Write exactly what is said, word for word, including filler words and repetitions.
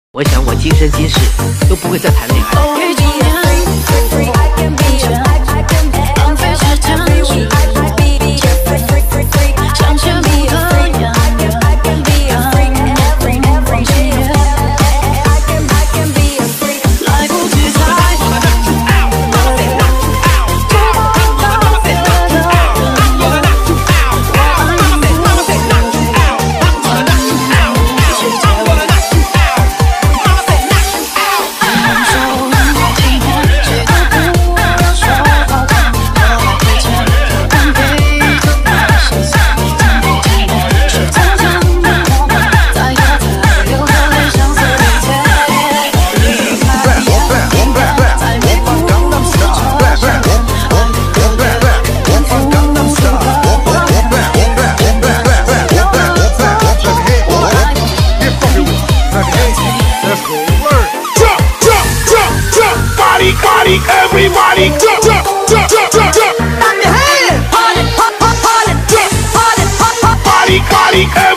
我想我今生今世都不会再谈恋爱。 Everybody, jump, jump, jump, jump, jump, jump. Clap your hands. Party, party, party, jump, party, party, party, party, party.